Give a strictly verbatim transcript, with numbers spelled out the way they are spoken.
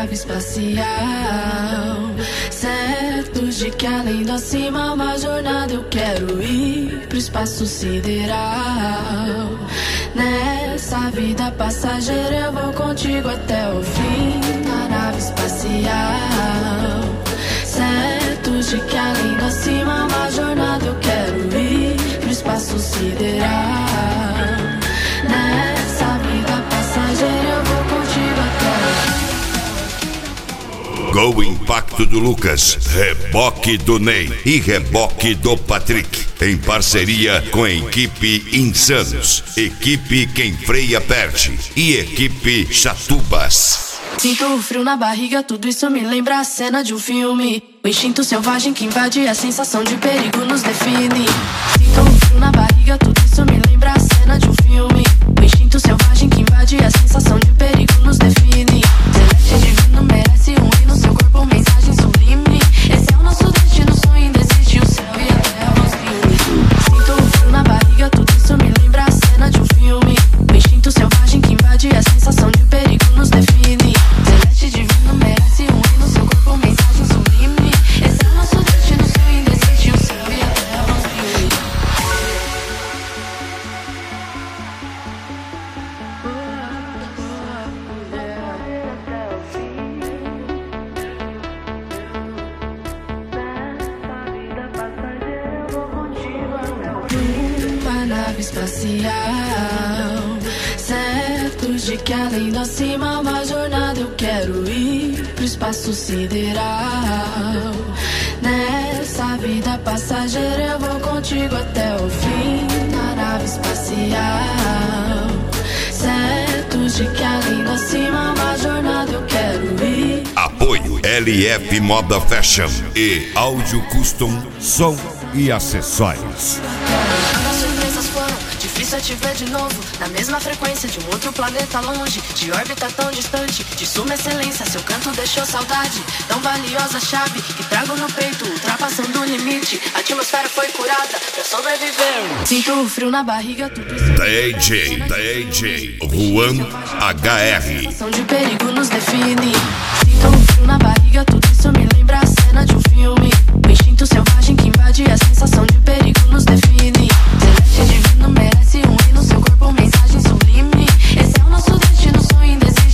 nave espacial, certos de que além do acima uma jornada eu quero ir pro espaço sideral. Nessa vida passageira eu vou contigo até o fim na nave espacial, certos de que além do acima uma jornada eu quero ir pro espaço sideral. Nessa vida passageira eu vou contigo até o fim. Go Impacto do Lucas, reboque do Ney e reboque do Patrick, em parceria com a equipe Insanos, equipe Quem Freia Perde e equipe Chatubas. Sinto o frio na barriga, tudo isso me lembra a cena de um filme. O instinto selvagem que invade, a sensação de perigo nos define. Sinto o frio na barriga, tudo isso me lembra a cena de um filme. O instinto selvagem que invade, a sensação de perigo nos define. Celeste divino merece um rei no seu corpo, mensagem sublime. Esse é o nosso destino, sonho indesiste, o céu e a terra vão se unir. Sinto o frio na barriga, tudo isso me lembra a cena de um filme. O instinto selvagem que invade, a sensação de perigo nos define. Celeste divino merece um rei no seu corpo, mensagem sublime. Esse é o nosso destino, sonho indesiste, o céu e a terra vão se unir. Uma nave espacial, certos de que além do acima uma jornada eu quero ir pro espaço sideral. Nessa vida passageira eu vou contigo até o fim na nave espacial, certos de que além do acima uma jornada eu quero ir. Apoio L F Moda Fashion e Áudio Custom, som e acessórios. As surpresas foram, difícil é te ver de novo, na mesma frequência de um outro planeta longe, de órbita tão distante, de suma excelência, seu canto deixou saudade, tão valiosa chave, que trago no peito, ultrapassando o limite, a atmosfera foi curada pra sobreviver. Sinto o frio na barriga, tudo isso... D J, D J, Juan H R. A sensação de perigo nos define. Sinto o frio na barriga, tudo isso me lembra a cena de um filme. O instinto selvagem que invade, a sensação de perigo nos define. Celeste divino merece um rei no seu corpo, mensagem sublime. Esse é o nosso destino, sonho indesiste.